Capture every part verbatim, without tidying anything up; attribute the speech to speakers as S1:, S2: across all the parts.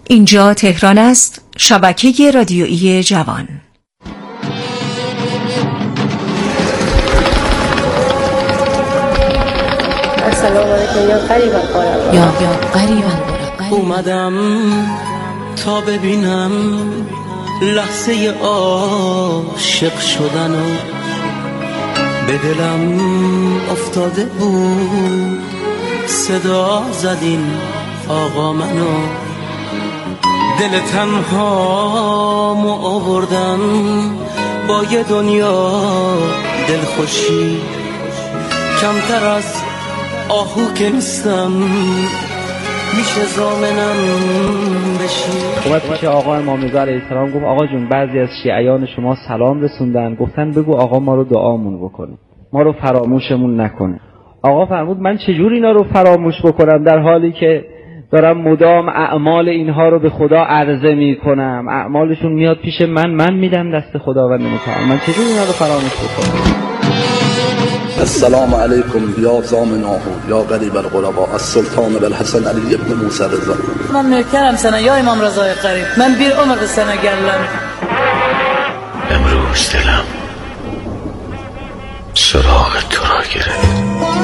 S1: اینجا تهران است، شبکه رادیویی جوان.
S2: سلام علیکم یا قریبا قربا
S3: یا یا قریبا قربا.
S4: اومدم تا ببینم لحظه عاشق شدن و به دلم افتاده بود صدا زدین آقا منو، دل تنهامو آوردم با یه دنیا دلخوشی، کمتر از آهو که نیستم میشه زامنم بشی.
S5: اومد پیش آقا امام رضا علیه السلام گفت آقا جون بعضی از شیعیان شما سلام رسوندن، گفتن بگو آقا ما رو دعامون بکنه، ما رو فراموشمون نکنه. آقا فرمود من چجور اینا رو فراموش بکنم در حالی که دارم مدام اعمال اینها رو به خدا عرضه میکنم، اعمالشون میاد پیش من، من میدم دست خداوند متعال، من چجور اینا رو فراموش بکنم؟
S6: السلام علیکم یا زامناه یا قریب الغرباء السلطان بالحسن علی ابن موسی رضا.
S7: من نکرم سنه یا امام رضای قریب، من بیر عمر سنه گرلم.
S8: امروز دلم سراغ تو را گرفت.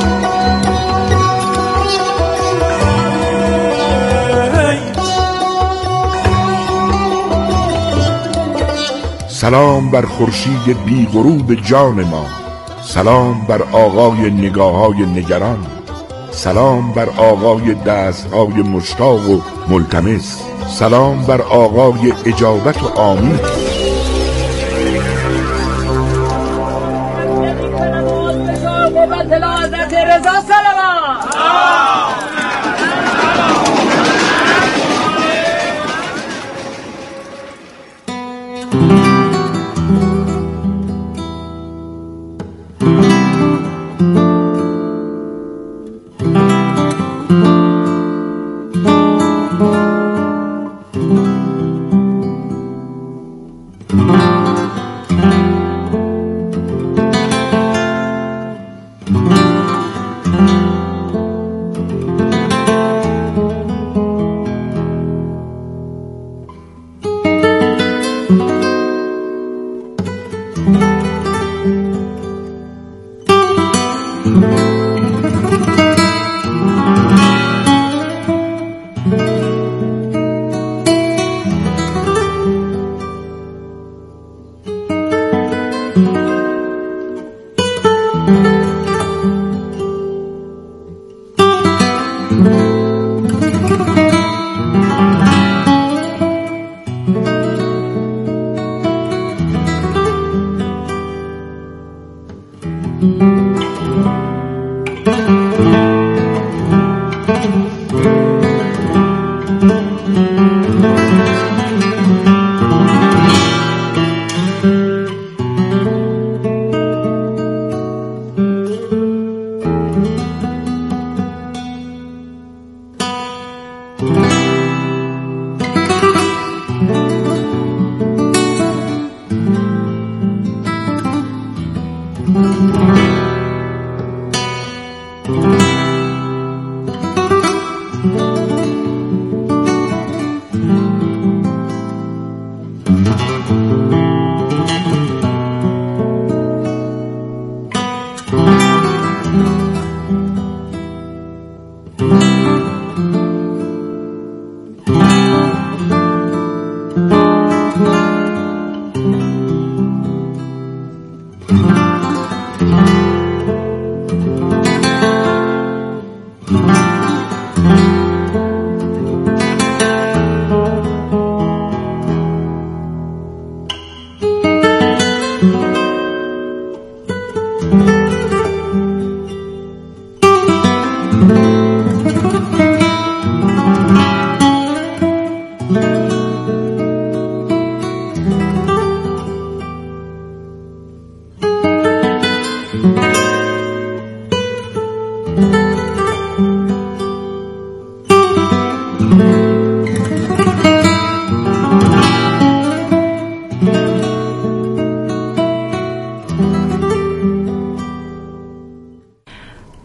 S9: سلام بر خورشید بی غروب جان ما، سلام بر آقای نگاه‌های نگران، سلام بر آقای دست‌های مشتاق و ملتمس، سلام بر آقای اجابت و آمین.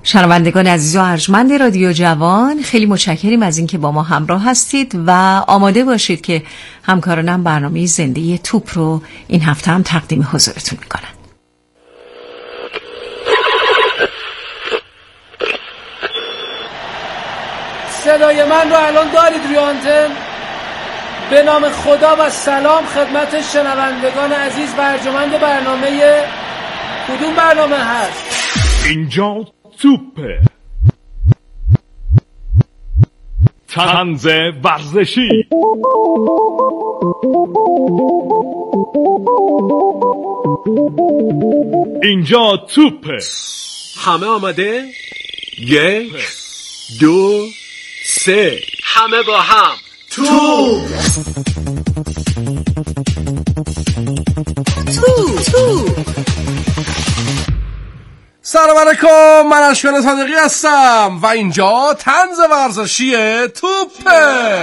S1: شنوندگان عزیز و ارجمند رادیو جوان، خیلی متشکریم از اینکه با ما همراه هستید و آماده باشید که همکارانم برنامه زنده توپ رو این هفته هم تقدیم حضورتون میکنن.
S10: صدای من رو الان دارید روی آنتن؟ به نام خدا و سلام خدمت شنوندگان عزیز و ارجمند برنامه. کدوم برنامه هست؟
S11: اینجا توپه، طنز ورزشی. اینجا توپه.
S12: همه آماده؟ یک دو سه، همه با هم توپ
S10: توپ توپ. سلام علیکم، من اشکان صادقی هستم و اینجا طنز ورزشی توپه.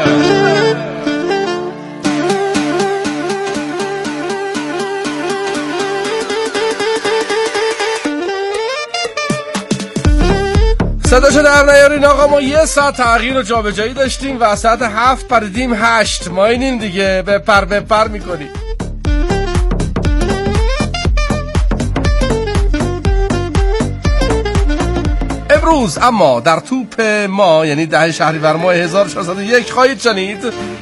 S10: صداشو در نیارین آقا، ما یه ساعت تغییر و جابجایی داشتیم و ساعت هفت پریدیم هشت، ما اینیم دیگه، بپر بپر میکنی. امروز اما در توپ ما، یعنی ده شهریور ماه هزار و چهارصد و یک، خواهید شنید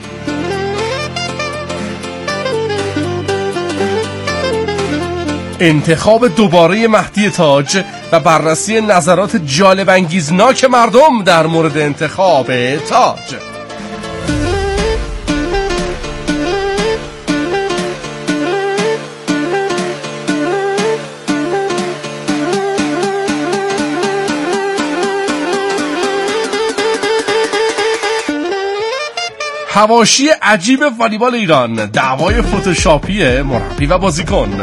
S10: انتخاب دوباره مهدی تاج و بررسی نظرات جالب انگیزناک مردم در مورد انتخاب تاج. حواشی عجیب والیبال ایران، دعوای فتوشاپی مربی و بازیکن.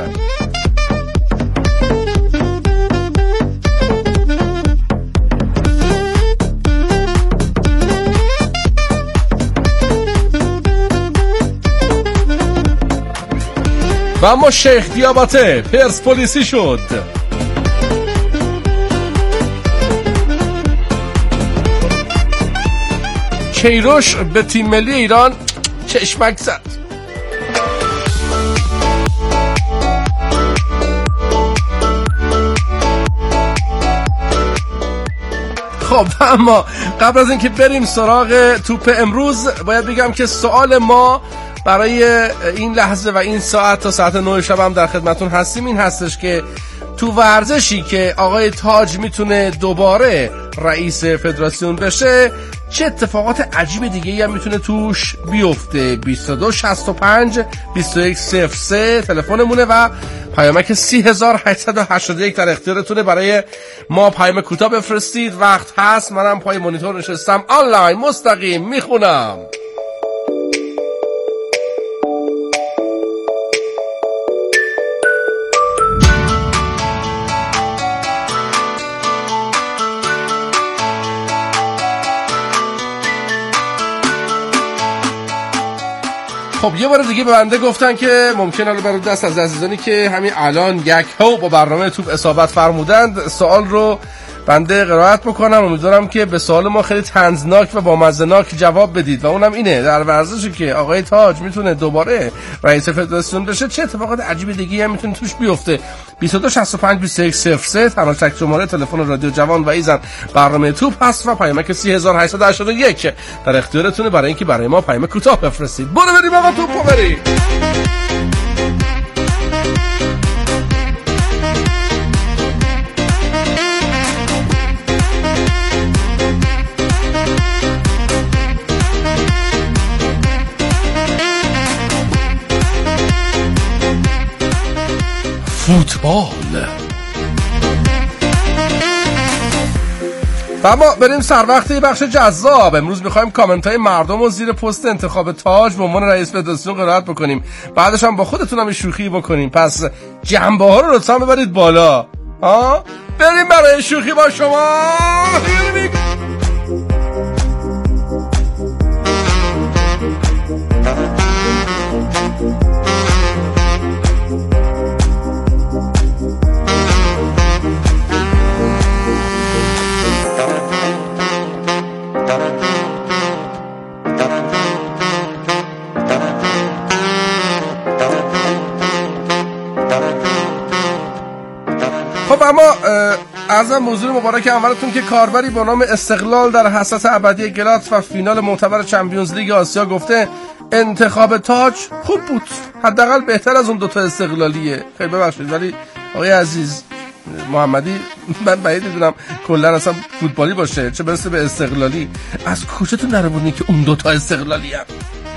S10: و اما شیخ دیاباته پرسپولیسی شد. کیروش به تیم ملی ایران چشمک زد. خب اما قبل از اینکه بریم سراغ توپ امروز، باید بگم که سوال ما برای این لحظه و این ساعت تا ساعت نه شب هم در خدمتون هستیم این هستش که تو ورزشی که آقای تاج میتونه دوباره رئیس فدراسیون بشه، چه اتفاقات عجیب دیگه ای هم میتونه توش بیفته؟ بیست و دو شصت و پنج بیست و یک صفر سه تلفنمونه و پیامک سی هزار و هشتصد و هشتاد و یک در اختیارتونه. برای ما پیام کوتاه بفرستید، وقت هست. منم پای مانیتور نشستم، آنلاین مستقیم میخونم. خب یه بار دیگه به بنده گفتن که ممکن حالا برای دست از عزیزانی که همین الان یک هو با برنامه توپ اصابت فرمودند، سوال رو بنده قرائت بکنم. امیدوارم که به سوال ما خیلی طنزناک و بامزه‌ناک جواب بدید و اونم اینه: در ورزشی که آقای تاج میتونه دوباره رئیس فدراسیون بشه، چه اتفاقات عجیب دیگه‌ای هم میتونه توش بیفته؟ بیست و دو شصت و پنج بیست و یک صفر سه تماس تک شماره تلفن رادیو جوان و ایزن برنامه توپ هست و پیامک سی هزار و هشتصد و هشتاد و یک در اختیارتونه برای اینکه برای ما پیام کوتاه بفرستید. برو بریم آقا توپو بریم. فوتبال. و اما بریم سر وقت یه بخش جذاب. امروز میخوایم کامنت های مردم رو زیر پست انتخاب تاج به عنوان رئیس فدراسیون قرائت بکنیم، بعدش هم با خودتون هم شوخی بکنیم. پس جنبه ها رو لطفا ببرید بالا. ها بریم برای شوخی با شما. اما عرضم موضوع مبارک اولتون که کاربری با نام استقلال در حسرت ابدی گلات و فینال معتبر چمپیونز لیگ آسیا گفته انتخاب تاج خوب بود، حداقل بهتر از اون دوتا استقلالیه. خیلی ببخشید ولی آقای عزیز محمدی من بعید میدونم کلا اصلا فوتبالی باشه چه برسه به استقلالی. از کجاتون درآوردین که اون دوتا استقلالی هم؟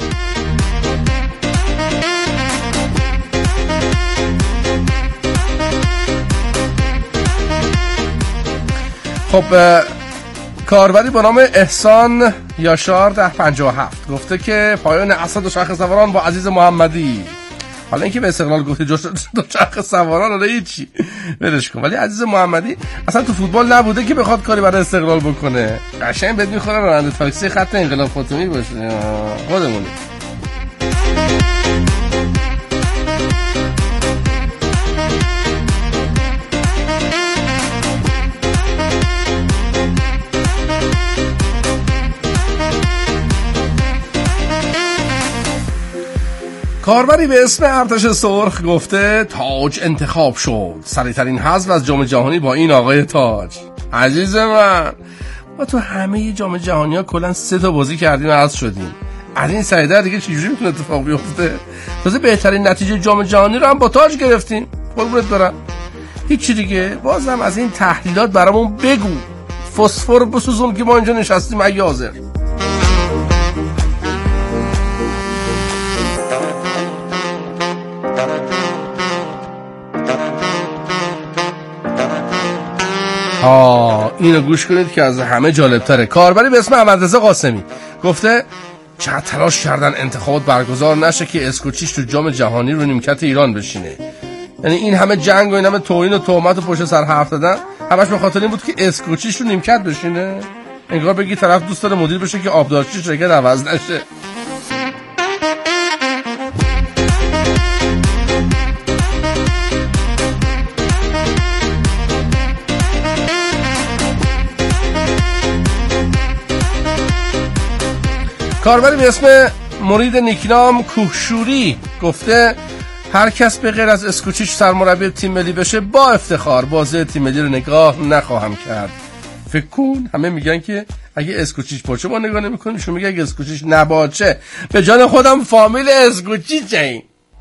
S10: خب کاربری با نام احسان یاشار ده پنجاه و هفت گفته که پایان اسد و چرخ سواران با عزیز محمدی. حالا اینکه به استقلال گفتی جوش دو چرخ سواران حالا هیچی ولش کن، ولی عزیز محمدی اصلا تو فوتبال نبوده که بخواد کاری برای استقلال بکنه. قشنگ بهت میخوره راننده تاکسی خط انقلاب فاطمی باشه خودمونی. کاربری به اسم ارتش سرخ گفته تاج انتخاب شد، سریع‌ترین حذف از جام جهانی با این آقای تاج. عزیز من ما تو همه جام جهانی ها کلا سه تا بازی کردیم و حذف شدیم، از این سریع‌تر دیگه چجوری میتونه اتفاق بیفته؟ تازه بهترین نتیجه جام جهانی رو هم با تاج گرفتیم. قربونت برم. هیچی دیگه، بازم از این تحلیلات برامون بگو، فسفر بسوزون که ما اینجا نشستیم اگه حاضر. آه اینو گوش کنید که از همه جالبتره. کاربری به اسم احمدرضا قاسمی گفته چقدر تلاش کردن انتخابات برگزار نشه که اسکوچیش تو جام جهانی رو نیمکت ایران بشینه. یعنی این همه جنگ و این همه توهین و تهمت و پشت سر حرف دادن همش به خاطر این بود که اسکوچیش رو نیمکت بشینه. انگار بگی طرف دوست داره مدیر بشه که آبدارچیش رگه عوض نشه. کاربری به اسم مرید نیکنام کوهشوری گفته هر کس به غیر از اسکوچیچ سرمربی تیم ملی بشه با افتخار بازی تیم ملی رو نگاه نخواهم کرد. فکر کن همه میگن که اگه اسکوچیچ باشه ما نگاه نمی‌کنیم، شما میگه اگه اسکوچیچ نباشه. به جان خودم فامیل اسکوچیچه. این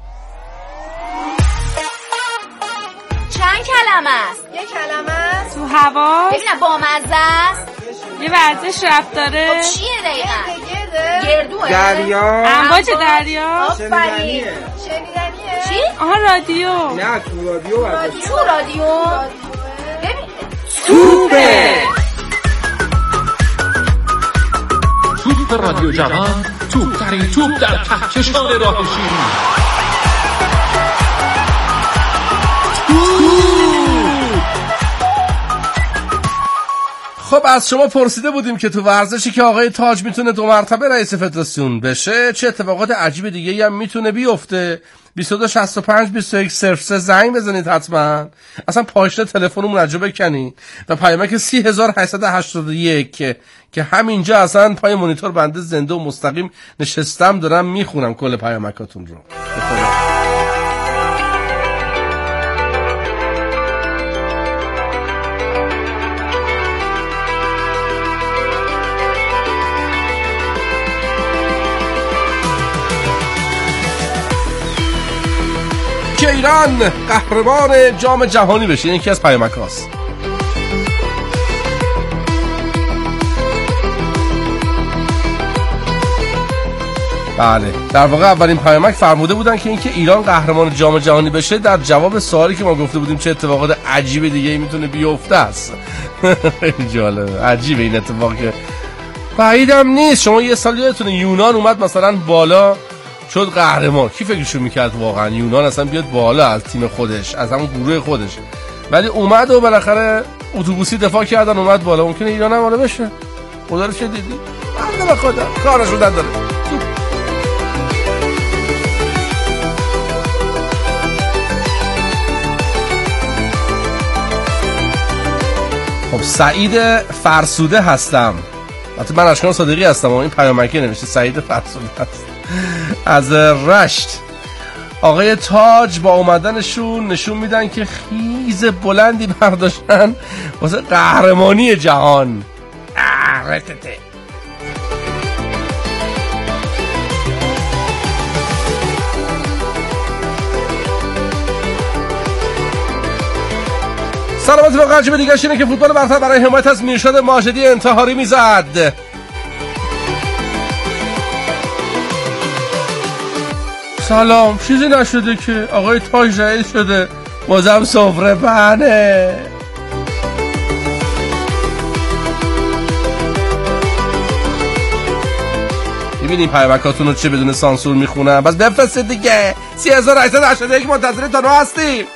S13: چند کلمه است؟
S2: یه کلمه است
S13: تو هوا ببینم با مزه است، یه ورزش رفت داره. خب چیه دقیقا؟ گردوه
S5: دریا،
S13: امواج دریا.
S2: آفرین شنیدنیه.
S13: چی؟ آها رادیو.
S5: نه تو رادیو
S13: رادیو تو رادیو ببین
S12: توپه
S11: توپ رادیو جوان، توپ ترین توپ در کهکشان راه شیرین.
S10: خب از شما پرسیده بودیم که تو ورزشی که آقای تاج میتونه دو مرتبه رئیس فدراسیون بشه چه اتفاقات عجیب دیگه هم میتونه بیفته. بیست و دو شصت و پنج بیست و یک صفر سه زنگ بزنید حتما، اصلا پاشنه تلفنمون رجا بکنید و پیامک سی هزار و هشتصد و هشتاد و یک که که همینجا اصلا پای مانیتور بنده زنده و مستقیم نشستم دارم میخونم کل پیامکاتون رو. که ایران قهرمان جام جهانی بشه، این یکی از پیامک‌هاست. بله در واقع اولین پیامک فرموده بودن که اینکه ایران قهرمان جام جهانی بشه در جواب سوالی که ما گفته بودیم چه اتفاقات عجیب دیگه میتونه بیفته است. خیلی جالبه، عجیبه این اتفاق که بعیدم نیست. شما یه سال یادتونه یونان اومد مثلا بالا شد قهرمان، کی فکرشو میکرد واقعا یونان اصلا بیاد بالا از تیم خودش از همون گروه خودش، ولی اومد و بالاخره اتوبوسی دفاع کردن اومد بالا. ممکنه ایران هم بالا بشه، خدا رو چه دیدی؟ بنده به خدا کارشو نداره. خب سعید فرسوده هستم، البته من اشکان صادقی هستم و این پیامکی نوشته سعید فرسوده هست از رشت. آقای تاج با اومدنشون نشون میدن که خیلی تیز بلندی برداشتن واسه قهرمانی جهان. رتته. سلامتی و قرچه به دیگه شینه که فوتبال برتر برای حمایت از میرشاد ماجدی انتحاری میزد. سلام، چیزی نشده که آقای تاج رئیس شده، بازم سفره بهنه. میبینیم پیامکاتون رو چه بدون سانسور میخونم. بس بفرستید دیگه. سی هزار و هشتصد و هشتاد و یک منتظر تا رو هستیم.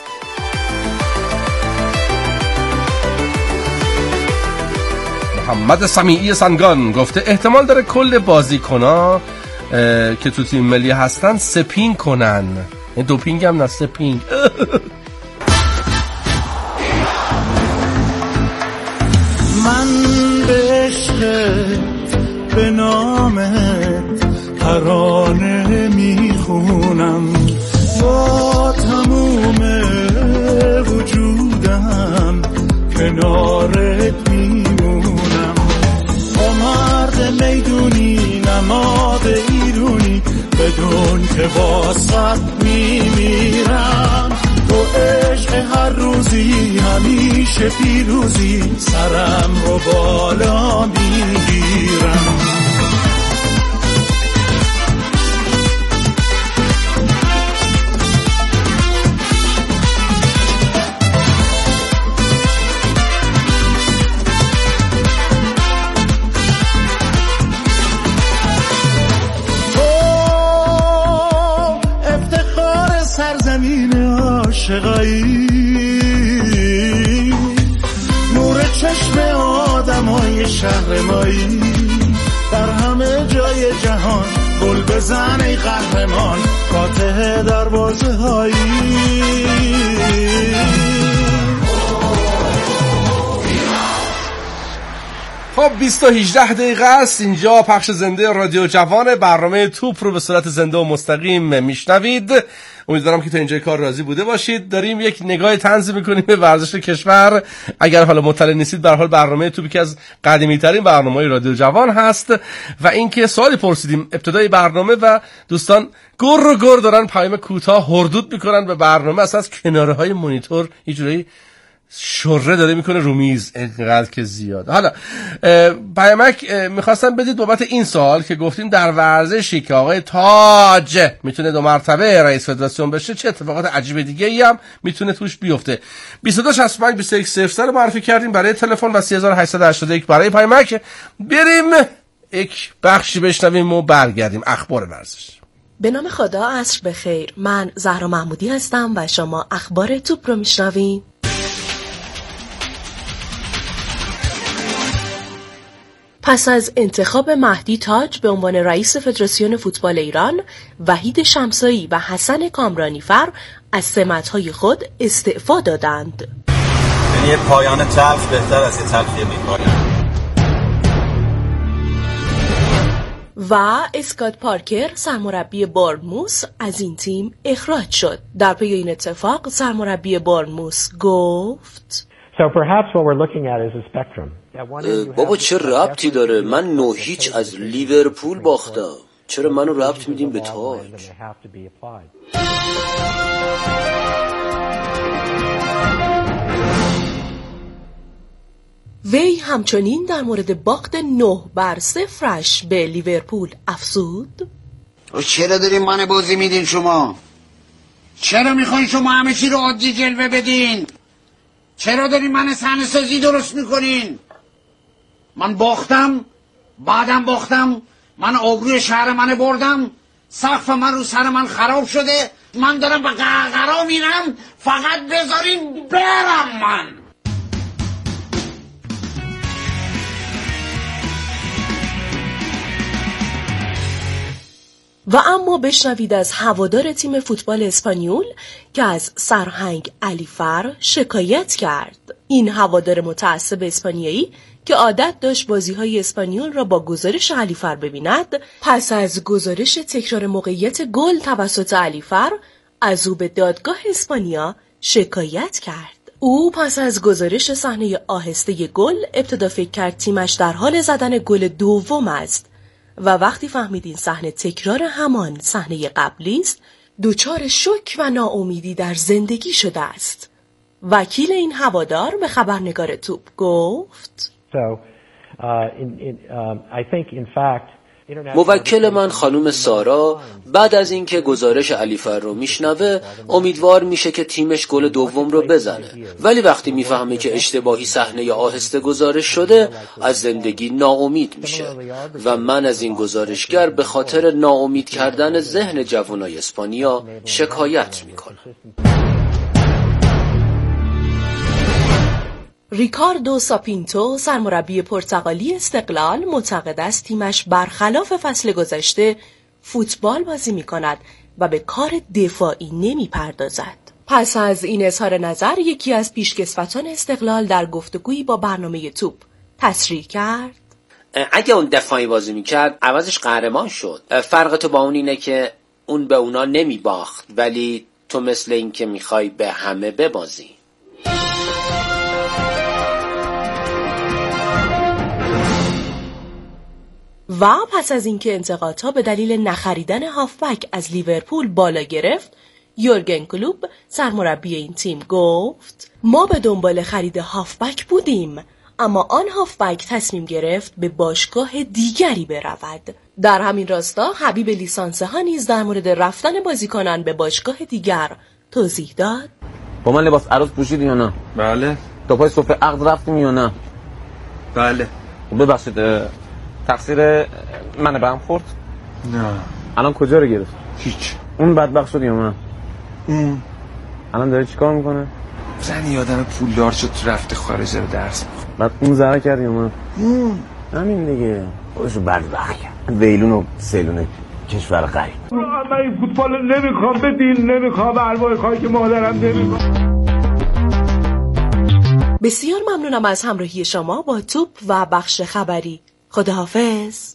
S10: محمد سمیعی سنگان گفته احتمال داره کل بازیکن‌ها که تو تیم ملی هستن سپینگ کنن. این دوپینگ هم نه، سپینگ.
S14: من به عشقت به نامت ترانه میخونم، با تموم وجودم کنارت میمونم. با مرد میدونی نماد ایرونی، بدون که واسط میمیرم. تو عشق هر روزی همیشه پیروزی، سرم رو بالا میگیرم. عاشقایی نور چشم آدمای شهر مایی، در همه جای جهان گل بزن ای قهرمان، فاتح دروازه هایی.
S10: خب بیست و هجده دقیقه است. اینجا پخش زنده رادیو جوان، برنامه توپ رو به صورت زنده و مستقیم میشنوید. امیدوارم که تا اینجای کار راضی بوده باشید. داریم یک نگاه طنزی میکنیم به ورزش کشور. اگر حالا مطلع نیستید، به هر حال برنامه توپی که از قدیمی ترین برنامه‌های رادیو جوان هست و اینکه سوالی پرسیدیم ابتدای برنامه و دوستان گر و گر دارن پیام کوتاه هردود میکنن به برنامه. اصلا از کناره های مانیتور یه جوری شره داره میکنه رو میز، اینقدر که زیاد. حالا پیامک میخواستم بدید بابت این سوال که گفتیم در ورزشی که آقای تاج میتونه دو مرتبه رئیس فدراسیون بشه، چه اتفاقات عجیب دیگه ای هم میتونه توش بیفته. بیست و دو شصت و پنج بیست و یک صفر صفر رو معرفی کردیم برای تلفن و سه هزار و هشتصد و هشتاد و یک برای پیامک. بریم یک بخشی بشنویم و برگردیم. اخبار ورزش.
S15: به نام خدا، عصر بخیر. من زهرا محمودی هستم و شما اخبار توپ رو میشنوید. پس از انتخاب مهدی تاج به عنوان رئیس فدراسیون فوتبال ایران، وحید شمسایی و حسن کامرانیفر از سمت‌های خود استعفا دادند.
S16: یعنی پایان تلخ بهتر از یه تلخی بی‌پایان.
S15: و اسکات پارکر سرمربی بورنموث از این تیم اخراج شد. در پی این اتفاق سرمربی بورنموث گفت
S17: So perhaps what we're looking at is a spectrum.
S18: بابا چه ربطی داره؟ من نو هیچ از لیورپول باختم. چرا منو ربط میدیم به تاج؟
S15: وی همچنین در مورد باخت نه بر صفرش به لیورپول افزود:
S19: چرا دارین من بازی میدین شما؟ چرا میخواین شما همه چی رو عادی جلوه بدین؟ چرا دارین من صحنه سازی درست میکنین؟ من باختم، بعدم باختم، من آبروی شهر من بردم، سقف من رو سر من خراب شده، من دارم به قهقرا میرم، فقط بذارین برم من.
S15: و اما بشنوید از هوادار تیم فوتبال اسپانیول که از سرهنگ علیفر شکایت کرد. این هوادار متعصب اسپانیایی که عادت داشت بازی‌های اسپانیول را با گزارش علیفر ببیند، پس از گزارش تکرار موقعیت گل توسط علیفر از او به دادگاه اسپانیا شکایت کرد. او پس از گزارش صحنه آهسته گل ابتدا فکر کرد تیمش در حال زدن گل دوم است و وقتی فهمید این صحنه تکرار همان صحنه قبلی است دچار شوک و ناامیدی در زندگی شده است. وکیل این هوادار به خبرنگار توپ گفت
S17: So, uh, in, in, um, I think in fact
S18: موکل من خانم سارا بعد از اینکه گزارش علیفر رو میشنوه امیدوار میشه که تیمش گل دوم رو بزنه، ولی وقتی میفهمه که اشتباهی صحنه آهسته گزارش شده از زندگی ناامید میشه و من از این گزارشگر به خاطر ناامید کردن ذهن جوانای اسپانیا شکایت میکنم.
S15: ریکاردو ساپینتو سرمربی پرتغالی استقلال معتقد است تیمش برخلاف فصل گذشته فوتبال بازی می کند و به کار دفاعی نمی پردازد. پس از این اظهار نظر یکی از پیشکسوتان استقلال در گفتگویی با برنامه توپ تصریح کرد
S18: اگه اون دفاعی بازی می کرد عوضش قهرمان شد. فرق تو با اون اینه که اون به اونا نمی باخت ولی تو مثل این که می خوای به همه ببازی.
S15: و پس از اینکه انتقادها به دلیل نخریدن هافبک از لیورپول بالا گرفت، یورگن کلوپ سرمربی این تیم گفت ما به دنبال خرید هافبک بودیم اما آن هافبک تصمیم گرفت به باشگاه دیگری برود. در همین راستا حبیب لیسانسه ها نیز در مورد رفتن بازیکنان به باشگاه دیگر توضیح داد.
S20: با من لباس عروس پوشیدی یا نه؟
S16: بله.
S20: تا پای صفحه عقد رفتیم یا نه؟
S16: بله.
S20: ببخشید تقصیر منه به هم خورد؟
S16: نه.
S20: الان کجا رو گرفت؟
S16: هیچ.
S20: اون بدبخت شد یا من؟
S16: اون
S20: الان داره چیکار میکنه؟
S16: زنی آدم پولدار شد رفته خارج رو درس میخونه.
S20: بعد اون زهره کرد یا من؟
S16: اون
S20: همین دیگه خودشو بدبخت کرد. ویلون و سیلون کشور غریب.
S14: من این فوتبال نمیخوام، بدین نمیخوام، ارواح خواهی که مادرم نمیخوام.
S15: بسیار ممنونم از همراهی شما با توپ و بخش خبری. خداحافظ.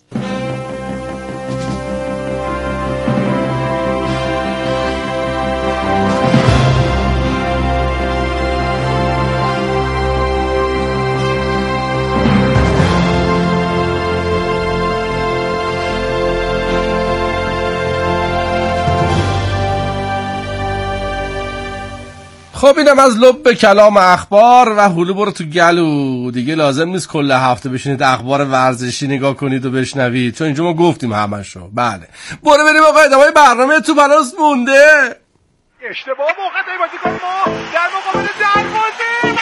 S10: خب اینم از لب کلام اخبار و هلو برو تو گلو. دیگه لازم نیست کل هفته بشینید اخبار ورزشی نگاه کنید و بشنوید، چون اینجا ما گفتیم همشو. بله برو بریم آقا ادامه برنامه تو بلاس مونده.
S14: اشتباه موقع بازی کنیم ما در مقابل دروازه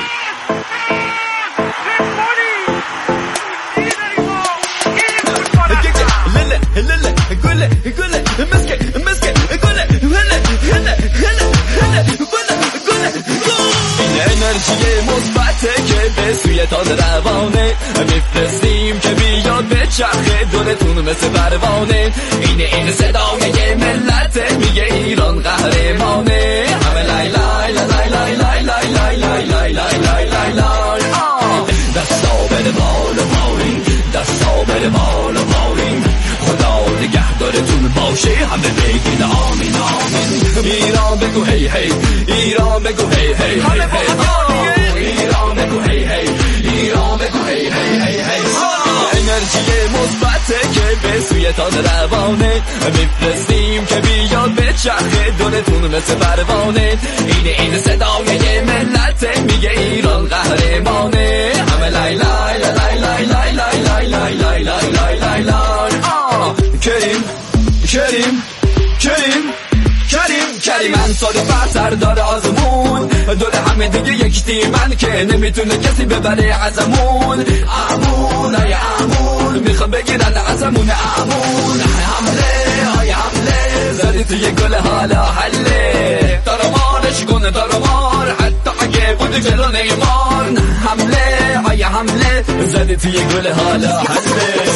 S21: انرژی مثبته که به سوی تازه روانه میفرستیم که بیاد به چرخه دورتون مثل پروانه. اینه این صدای ملت میگه ایران قهرمانه. همه لای لای لای لای لای لای لای لای لای لای لای لای لای دستا بده بالا بارین، دستا بده بالا بارین. خدا نگهدارتون باشه، همه بگید آمین آمین. ایران بگو هی هی، ایران بگو هی هی هی هی. ایران بگو هی هی، ایران بگو هی هی هی هی. انرژی مثبته که به سوی تازه روانه میفرستیم که بیاد به چرخه دورتون مثل پروانه. اینه این صدای ملت میگه ایران قهرمانه. همه لای لای لای لای لای لای لای لای لای لای لای لای لای. کریم کریم کریم کریم کریم انصار برتر داره آزمون دور همه دیگه یک تیمن که نمیتونه کسی ببره ازمون. امون های امون میخوام بگیرن ازمون. امون حمله های حمله زدی توی گل حالا حله. دارمارش کنه دارمار حتی اگه بودی جلو نیمار. حمله های حمله زدی توی گل حالا حله.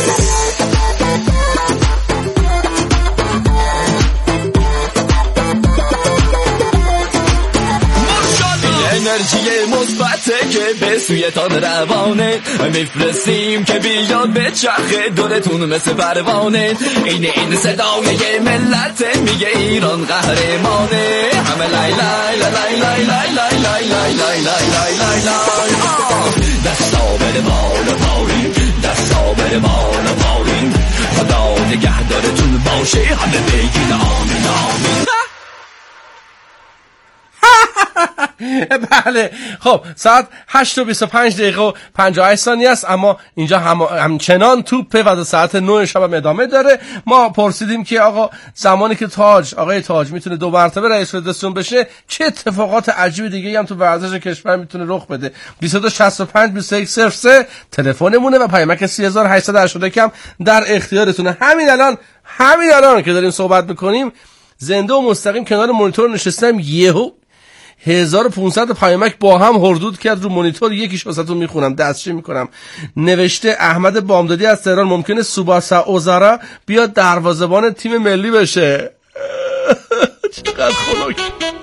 S21: انرژی مثبت مثبته که به سویتان روانه میفرستیم که بیاد به چرخ دورتون مثل پروانه این این صدای ملت میگه ایران قهرمانه همه لای لای لای لای لای لای لای لای لای لای لای لای دستا بده بالا پایین دستا بده بالا پایین خدا نگهدارتون باشه همه بگین آمین آمین.
S10: بله خب ساعت هشت و بیست و پنج دقیقه و پنجاه و هشت ثانیه است، اما اینجا هم همچنان توپه و تا ساعت نه شب هم ادامه داره. ما پرسیدیم که آقا زمانی که تاج آقای تاج میتونه دو مرتبه رئیس فدراسیون بشه چه اتفاقات عجیب دیگه هم تو ورزش کشور میتونه رخ بده. بیست و دو شصت و پنج بیست و یک صفر سه تلفنمونه و پیامک سه هزار و هشتصد و هشتاد و یک هم در اختیارتونه. همین الان همین الان که داریم صحبت میکنیم زنده و مستقیم کنار مانیتور نشستم، یهو هزار و پانصد پیامک با هم هردود کرد رو مانیتور. یکیش واسهتون میخونم، دستشی میکنم. نوشته احمد بامدادی از تهران ممکنه سوباسا اوزارا بیاد دروازه‌بان تیم ملی بشه. چقدر خنک.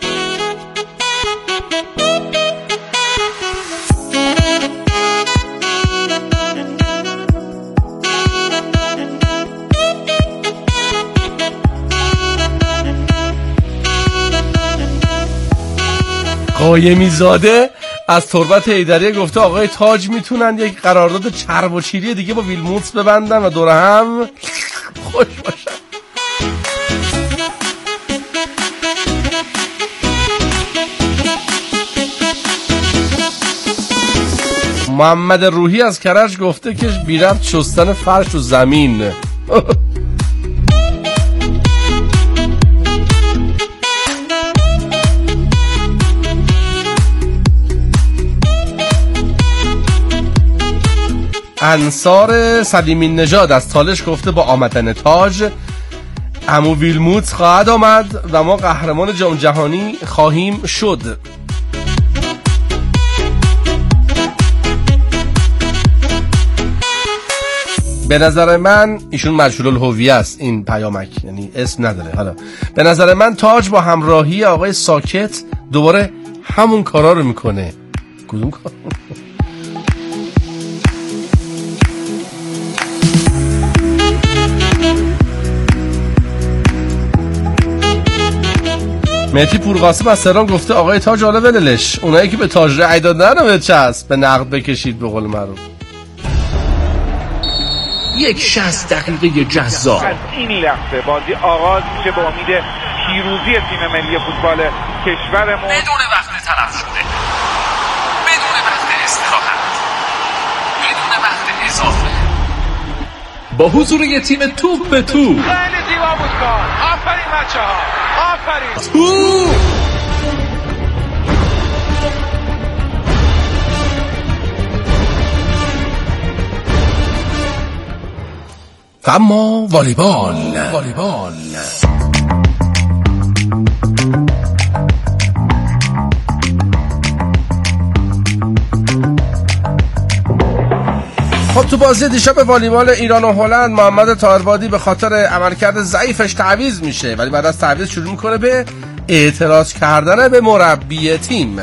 S10: قایمی زاده از تربت حیدریه گفته آقای تاج میتونن یک قرارداد چرب و چیری دیگه با ویلموتس ببندن و دور هم خوش باشن. محمد روحی از کرج گفته که بی‌ربط شستن فرش و زمین. انصار سلیمی نژاد از تالش گفته با آمدن تاج عمو ویلموتس خواهد آمد و ما قهرمان جام جهانی خواهیم شد. به نظر من ایشون مجهول الهویه است این پیامک، یعنی اسم نداره. حالا به نظر من تاج با همراهی آقای ساکت دوباره همون کارا رو میکنه. کدوم کار؟ مهدی پورقاسم از تهران گفته آقای تاج حالا ولش، اونایی که به تاج رأی دادن رو بچسب به نقد بکشید به قول معروف.
S11: یک شصت دقیقه جذاب
S14: از این لحظه بازی آغاز میشه به امید پیروزی تیم ملی فوتبال کشورمون
S11: بدون وقت تلف شده، بدون وقت استراحت، بدون وقت اضافه، با حضور یه تیم توپ به توپ.
S14: خیلی زیبا بود کار. آفرین بچه‌ها، آفرین.
S11: توپ
S10: اما والیبال والیبال خب تو بازی دیشب والیبال ایران و هلند محمد طاهربادی به خاطر عملکرد ضعیفش تعویض میشه، ولی بعد از تعویض شروع میکنه به اعتراض کردن به مربی تیم.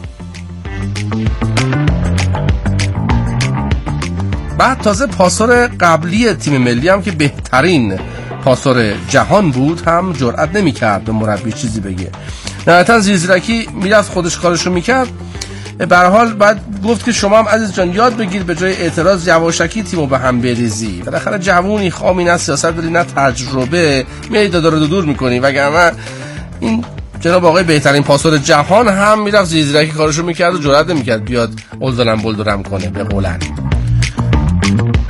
S10: بعد تازه پاسور قبلی تیم ملی هم که بهترین پاسور جهان بود هم جرئت نمی‌کرد به مربی چیزی بگه. نهایتاً زیرزیرکی میرفت خودش کارشو میکرد. به هر حال بعد گفت که شما هم عزیز جان یاد بگیر به جای اعتراض یواشکی تیمو به هم بریزی. بالاخره جوونی خامی نه سیاست داری نه تجربه، میای دادار دو دور میکنی، وگرنه این جناب آقای بهترین پاسور جهان هم میرفت زیرزیرکی کارشو میکرد و جرئت نمیکرد بیاد اولدرم بولدرم کنه به قولن.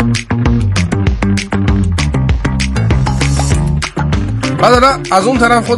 S10: بعد از اون طرف خود